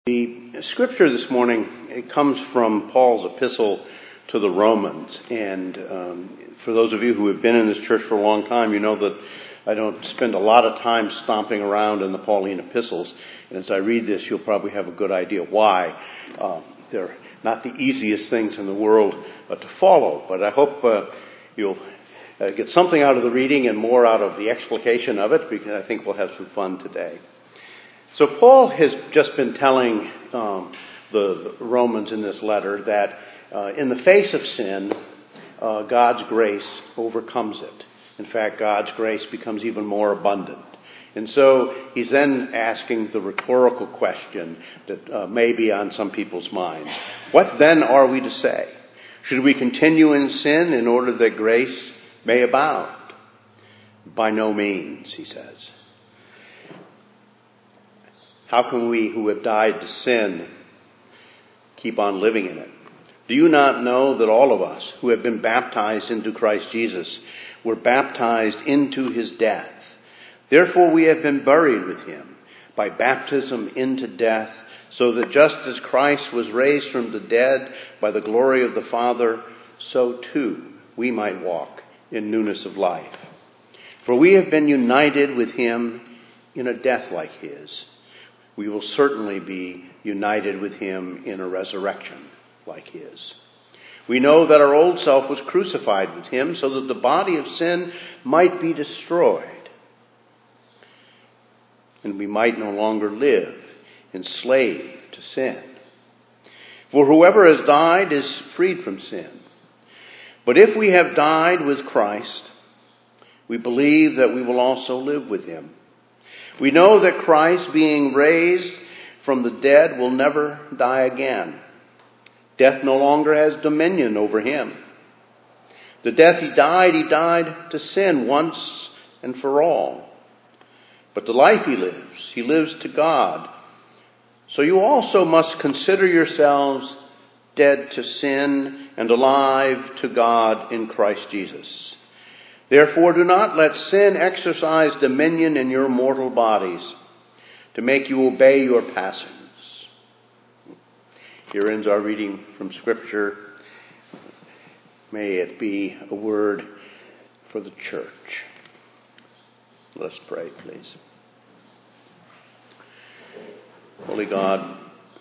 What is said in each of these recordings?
The scripture this morning, it comes from Paul's epistle to the Romans. And for those of you who have been in this church for a long time, you know that I don't spend a lot of time stomping around in the Pauline epistles. And as I read this, you'll probably have a good idea why. They're not the easiest things in the world to follow. But I hope you'll get something out of the reading and more out of the explication of it, because I think we'll have some fun today. So Paul has just been telling the Romans in this letter that in the face of sin, God's grace overcomes it. In fact, God's grace becomes even more abundant. And so he's then asking the rhetorical question that may be on some people's minds. What then are we to say? Should we continue in sin in order that grace may abound? By no means, he says. How can we who have died to sin keep on living in it? Do you not know that all of us who have been baptized into Christ Jesus were baptized into his death? Therefore we have been buried with him by baptism into death, so that just as Christ was raised from the dead by the glory of the Father, so too we might walk in newness of life. For we have been united with him in a death like his. We will certainly be united with him in a resurrection like his. We know that our old self was crucified with him so that the body of sin might be destroyed, and we might no longer live enslaved to sin. For whoever has died is freed from sin. But if we have died with Christ, we believe that we will also live with him. We know that Christ, being raised from the dead, will never die again. Death no longer has dominion over him. The death he died to sin once and for all. But the life he lives to God. So you also must consider yourselves dead to sin and alive to God in Christ Jesus. Therefore, do not let sin exercise dominion in your mortal bodies to make you obey your passions. Here ends our reading from Scripture. May it be a word for the church. Let's pray, please. Holy God,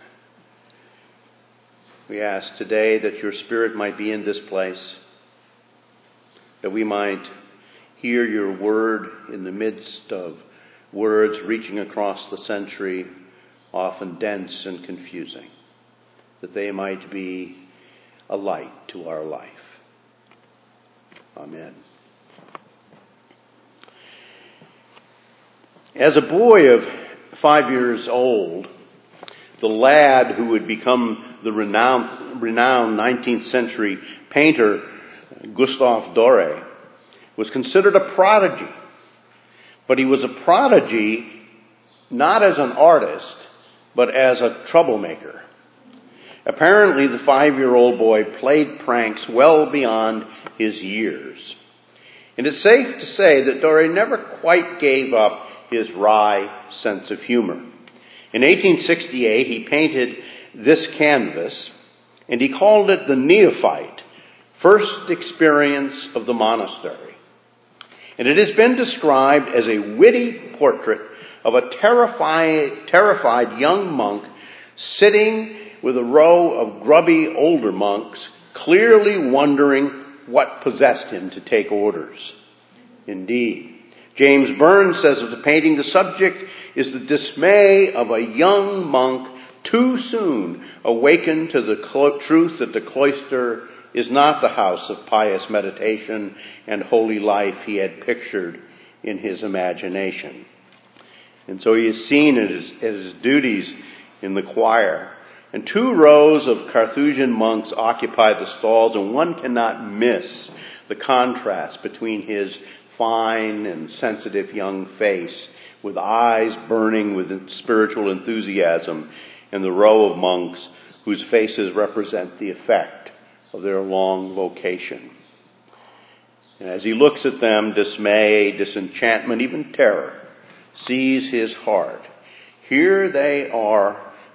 we ask today that your Spirit might be in this place, that we might hear your word in the midst of words reaching across the century, often dense and confusing, that they might be a light to our life. Amen. As a boy of 5 years old, the lad who would become the renowned 19th century painter Gustave Doré was considered a prodigy. But he was a prodigy not as an artist, but as a troublemaker. Apparently, the 5-year-old boy played pranks well beyond his years. And it's safe to say that Doré never quite gave up his wry sense of humor. In 1868, he painted this canvas, and he called it The Neophyte, First Experience of the Monastery. And it has been described as a witty portrait of a terrified young monk sitting with a row of grubby older monks, clearly wondering what possessed him to take orders. Indeed, James Burns says of the painting, the subject is the dismay of a young monk too soon awakened to the truth that the cloister is not the house of pious meditation and holy life he had pictured in his imagination. And so he is seen at his duties in the choir. And 2 rows of Carthusian monks occupy the stalls, and one cannot miss the contrast between his fine and sensitive young face, with eyes burning with spiritual enthusiasm, and the row of monks whose faces represent the effect of their long vocation. And as he looks at them, dismay, disenchantment, even terror seize his heart. Here they are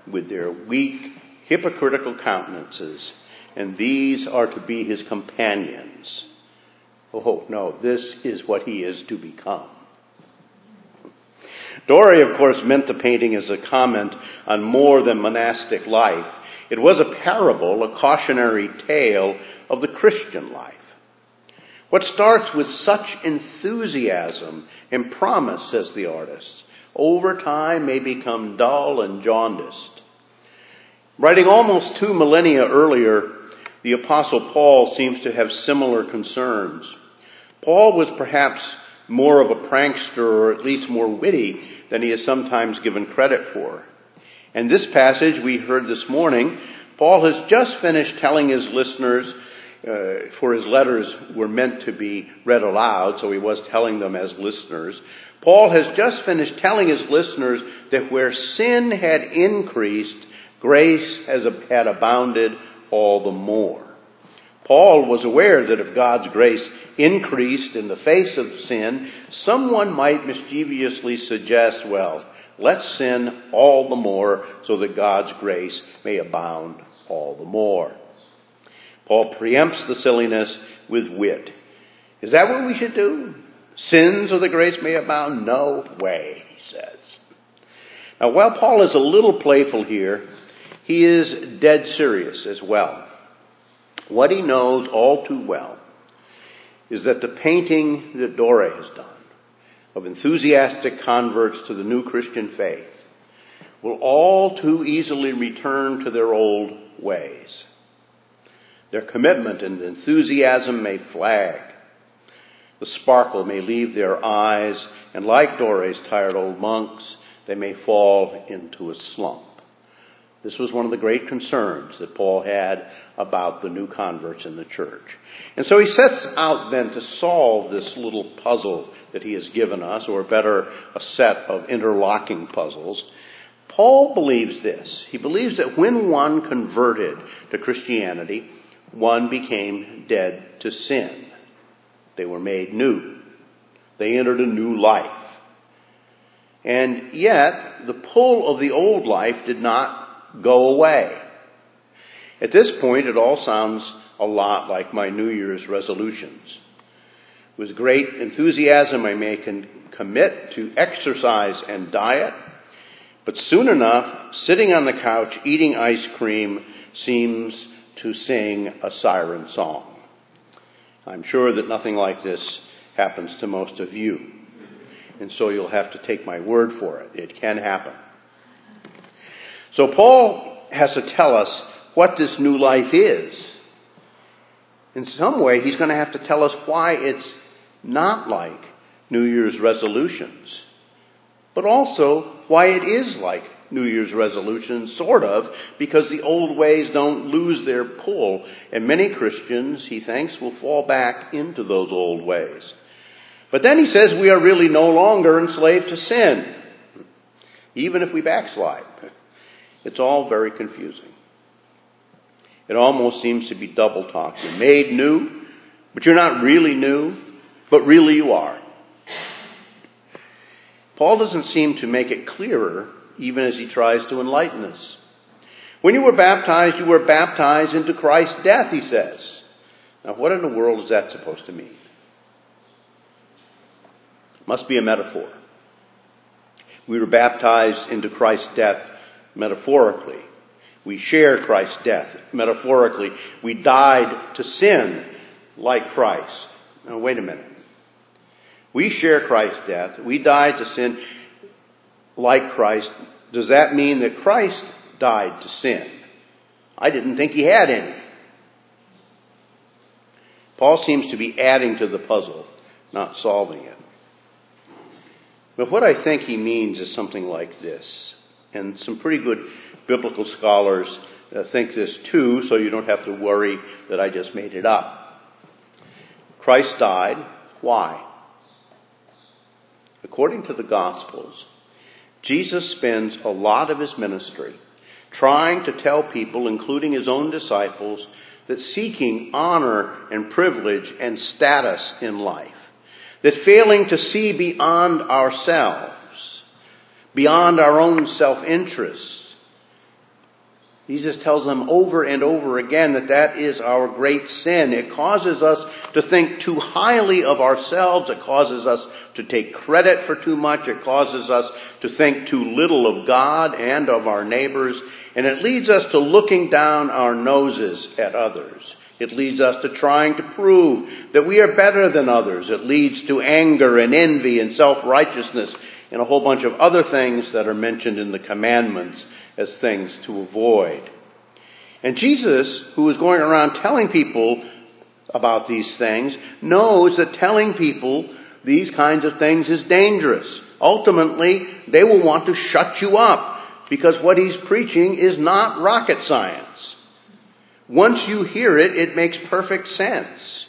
with their weak, hypocritical countenances, and these are to be his companions. Oh, no, this is what he is to become. Doré, of course, meant the painting as a comment on more than monastic life. It was a parable, a cautionary tale of the Christian life. What starts with such enthusiasm and promise, says the artist, over time may become dull and jaundiced. Writing almost 2 millennia earlier, the Apostle Paul seems to have similar concerns. Paul was perhaps more of a prankster, or at least more witty, than he is sometimes given credit for. And this passage we heard this morning, Paul has just finished telling his listeners, for his letters were meant to be read aloud, so he was telling them as listeners. Paul has just finished telling his listeners that where sin had increased, grace had abounded all the more. Paul was aware that if God's grace increased in the face of sin, someone might mischievously suggest, well, let's sin all the more so that God's grace may abound all the more. Paul preempts the silliness with wit. Is that what we should do? Sin so that grace may abound? No way, he says. Now, while Paul is a little playful here, he is dead serious as well. What he knows all too well is that the painting that Doré has done of enthusiastic converts to the new Christian faith will all too easily return to their old ways. Their commitment and enthusiasm may flag. The sparkle may leave their eyes, and like Doré's tired old monks, they may fall into a slump. This was one of the great concerns that Paul had about the new converts in the church. And so he sets out then to solve this little puzzle that he has given us, or better, a set of interlocking puzzles. Paul believes this. He believes that when one converted to Christianity, one became dead to sin. They were made new. They entered a new life. And yet, the pull of the old life did not go away. At this point, it all sounds a lot like my New Year's resolutions. With great enthusiasm, I may commit to exercise and diet, but soon enough, sitting on the couch eating ice cream seems to sing a siren song. I'm sure that nothing like this happens to most of you, and so you'll have to take my word for it. It can happen. So Paul has to tell us what this new life is. In some way, he's going to have to tell us why it's not like New Year's resolutions, but also why it is like New Year's resolutions, sort of, because the old ways don't lose their pull. And many Christians, he thinks, will fall back into those old ways. But then he says we are really no longer enslaved to sin, even if we backslide. It's all very confusing. It almost seems to be double talk. You're made new, but you're not really new, but really you are. Paul doesn't seem to make it clearer, even as he tries to enlighten us. When you were baptized into Christ's death, he says. Now, what in the world is that supposed to mean? It must be a metaphor. We were baptized into Christ's death metaphorically. We share Christ's death metaphorically. We died to sin like Christ. Now, wait a minute. We share Christ's death. We died to sin like Christ. Does that mean that Christ died to sin? I didn't think he had any. Paul seems to be adding to the puzzle, not solving it. But what I think he means is something like this. And some pretty good biblical scholars think this too, so you don't have to worry that I just made it up. Christ died. Why? According to the Gospels, Jesus spends a lot of his ministry trying to tell people, including his own disciples, that seeking honor and privilege and status in life, that failing to see beyond ourselves, beyond our own self-interests, Jesus tells them over and over again that that is our great sin. It causes us to think too highly of ourselves. It causes us to take credit for too much. It causes us to think too little of God and of our neighbors. And it leads us to looking down our noses at others. It leads us to trying to prove that we are better than others. It leads to anger and envy and self-righteousness and a whole bunch of other things that are mentioned in the commandments as things to avoid. And Jesus, who is going around telling people about these things, knows that telling people these kinds of things is dangerous. Ultimately, they will want to shut you up because what he's preaching is not rocket science. Once you hear it, it makes perfect sense.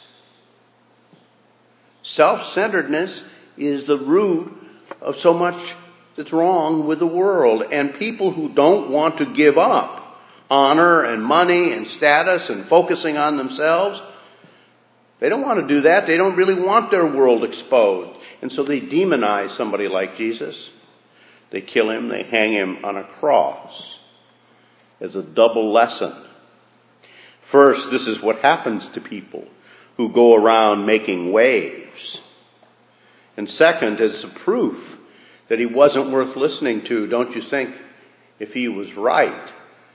Self-centeredness is the root of so much that's wrong with the world. And people who don't want to give up honor and money and status and focusing on themselves, they don't want to do that. They don't really want their world exposed. And so they demonize somebody like Jesus. They kill him. They hang him on a cross as a double lesson. First, this is what happens to people who go around making waves. And second, as a proof that he wasn't worth listening to, don't you think, if he was right,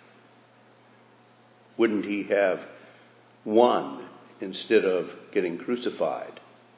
wouldn't he have won instead of getting crucified?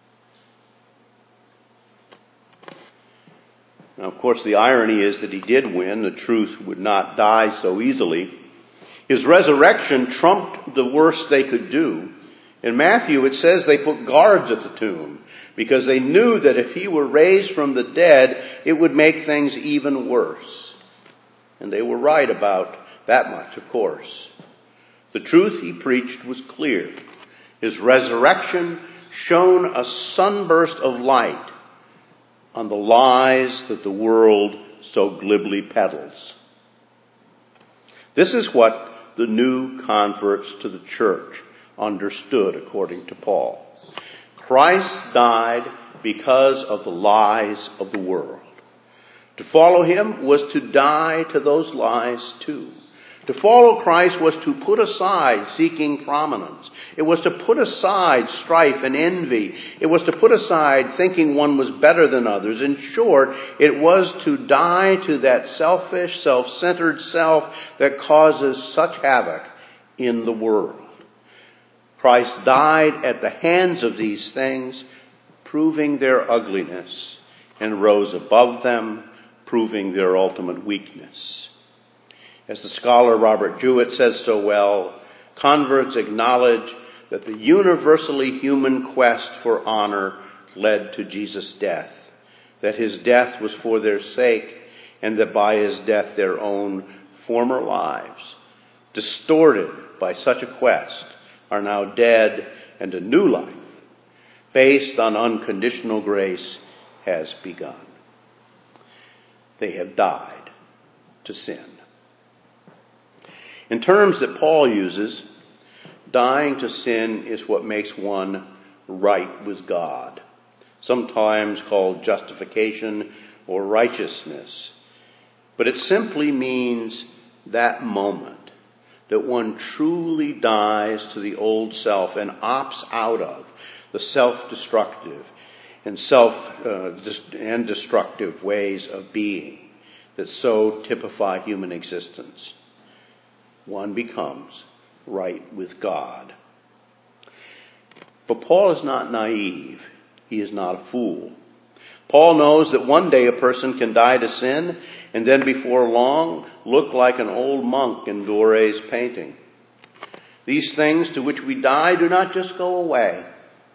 Now, of course, the irony is that he did win. The truth would not die so easily. His resurrection trumped the worst they could do. In Matthew, it says they put guards at the tomb because they knew that if he were raised from the dead, it would make things even worse. And they were right about that much, of course. The truth he preached was clear. His resurrection shone a sunburst of light on the lies that the world so glibly peddles. This is what the new converts to the church understood, according to Paul. Christ died because of the lies of the world. To follow him was to die to those lies too. To follow Christ was to put aside seeking prominence. It was to put aside strife and envy. It was to put aside thinking one was better than others. In short, it was to die to that selfish, self-centered self that causes such havoc in the world. Christ died at the hands of these things, proving their ugliness, and rose above them, proving their ultimate weakness. As the scholar Robert Jewett says so well, converts acknowledge that the universally human quest for honor led to Jesus' death, that his death was for their sake, and that by his death their own former lives, distorted by such a quest, are now dead, and a new life, based on unconditional grace, has begun. They have died to sin. In terms that Paul uses, dying to sin is what makes one right with God, sometimes called justification or righteousness. But it simply means that moment that one truly dies to the old self and opts out of the self-destructive and destructive ways of being that so typify human existence. One becomes right with God. But Paul is not naive. He is not a fool. Paul knows that one day a person can die to sin and then before long look like an old monk in Doré's painting. These things to which we die do not just go away.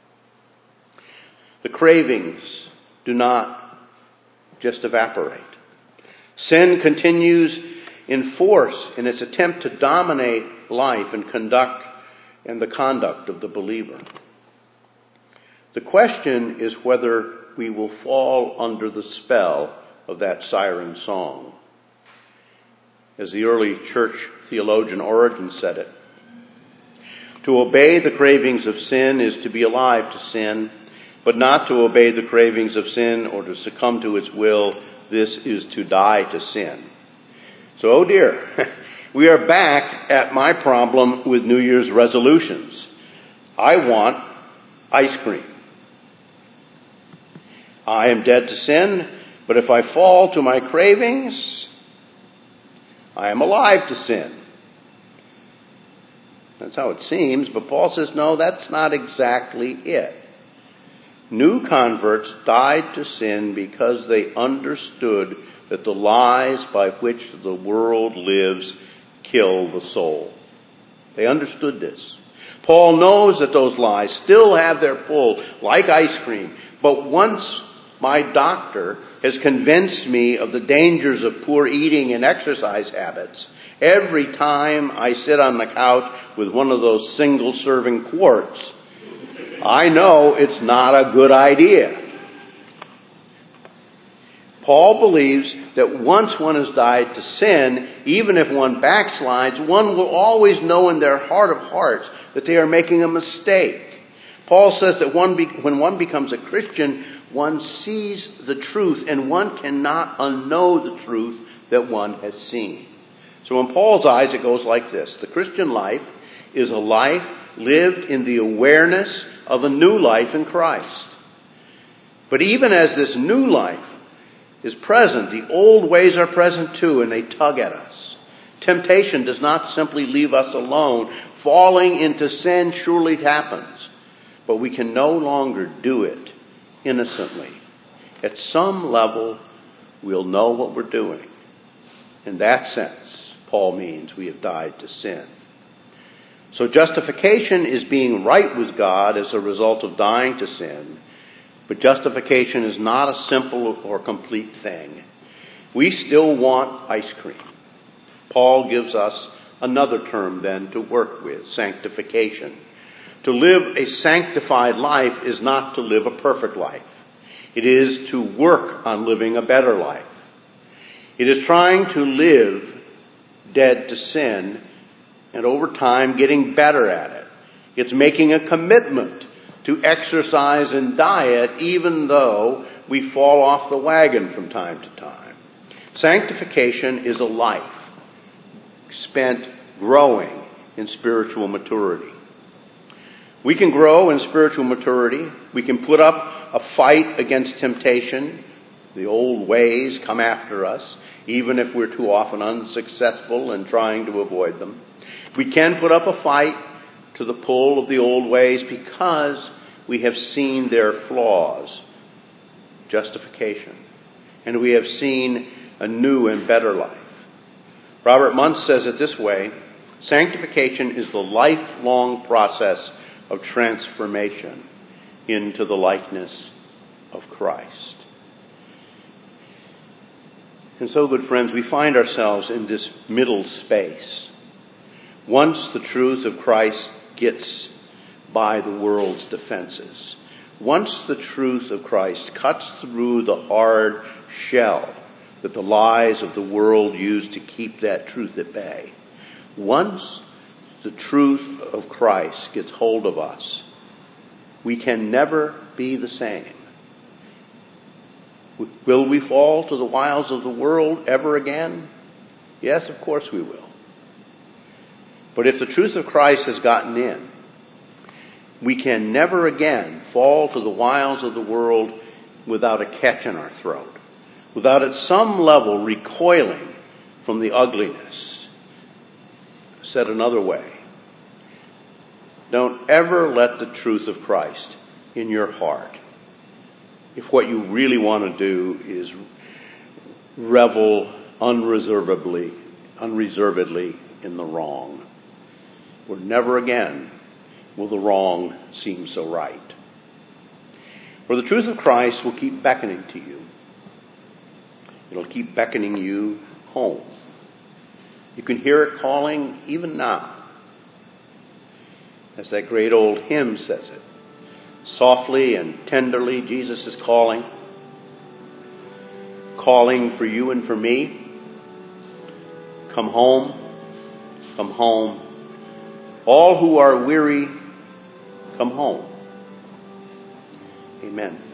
The cravings do not just evaporate. Sin continues in force in its attempt to dominate life and the conduct of the believer. The question is whether we will fall under the spell of that siren song. As the early church theologian Origen said it, to obey the cravings of sin is to be alive to sin, but not to obey the cravings of sin or to succumb to its will. This is to die to sin. So, oh dear, We are back at my problem with New Year's resolutions. I want ice cream. I am dead to sin, but if I fall to my cravings, I am alive to sin. That's how it seems, but Paul says, no, that's not exactly it. New converts died to sin because they understood that the lies by which the world lives kill the soul. They understood this. Paul knows that those lies still have their pull, like ice cream. But once my doctor has convinced me of the dangers of poor eating and exercise habits, every time I sit on the couch with one of those single-serving quarts, I know it's not a good idea. Paul believes that once one has died to sin, even if one backslides, one will always know in their heart of hearts that they are making a mistake. Paul says that when one becomes a Christian, one sees the truth, and one cannot unknow the truth that one has seen. So in Paul's eyes, it goes like this. The Christian life is a life lived in the awareness of a new life in Christ. But even as this new life is present, the old ways are present too, and they tug at us. Temptation does not simply leave us alone. Falling into sin surely happens, but we can no longer do it innocently. At some level, we'll know what we're doing. In that sense, Paul means we have died to sin. So justification is being right with God as a result of dying to sin. But justification is not a simple or complete thing. We still want ice cream. Paul gives us another term then to work with, sanctification. To live a sanctified life is not to live a perfect life. It is to work on living a better life. It is trying to live dead to sin and over time getting better at it. It's making a commitment to exercise and diet even though we fall off the wagon from time to time. Sanctification is a life spent growing in spiritual maturity. We can grow in spiritual maturity. We can put up a fight against temptation. The old ways come after us, even if we're too often unsuccessful in trying to avoid them. We can put up a fight to the pull of the old ways because we have seen their flaws, justification, and we have seen a new and better life. Robert Muntz says it this way: sanctification is the lifelong process of transformation into the likeness of Christ. And so, good friends, we find ourselves in this middle space. Once the truth of Christ gets by the world's defenses, once the truth of Christ cuts through the hard shell that the lies of the world use to keep that truth at bay, once the truth of Christ gets hold of us, we can never be the same. Will we fall to the wiles of the world ever again? Yes, of course we will. But if the truth of Christ has gotten in, we can never again fall to the wiles of the world without a catch in our throat, without at some level recoiling from the ugliness. Said another way, don't ever let the truth of Christ in your heart if what you really want to do is revel unreservedly in the wrong. For never again will the wrong seem so right. For the truth of Christ will keep beckoning to you. It'll keep beckoning you home. You can hear it calling even now. As that great old hymn says it, softly and tenderly, Jesus is calling for you and for me. Come home, come home. All who are weary, come home. Amen.